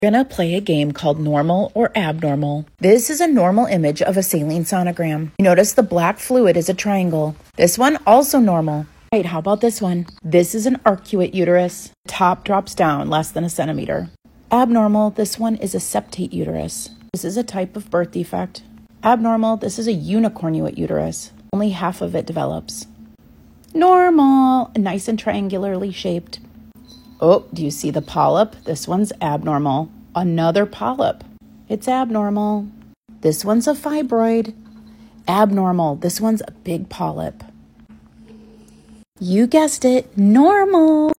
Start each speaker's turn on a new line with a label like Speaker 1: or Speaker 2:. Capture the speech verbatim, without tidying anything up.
Speaker 1: We're gonna play a game called normal or abnormal. This is a normal image of a saline sonogram. You notice the black fluid is a triangle. This one also normal. Right, how about this one? This is an arcuate uterus. Top drops down less than a centimeter. Abnormal, this one is a septate uterus. This is a type of birth defect. Abnormal, this is a unicornuate uterus. Only half of it develops. Normal, nice and triangularly shaped. Oh, do you see the polyp? This one's abnormal. Another polyp. It's abnormal. This one's a fibroid. Abnormal. This one's a big polyp. You guessed it, normal.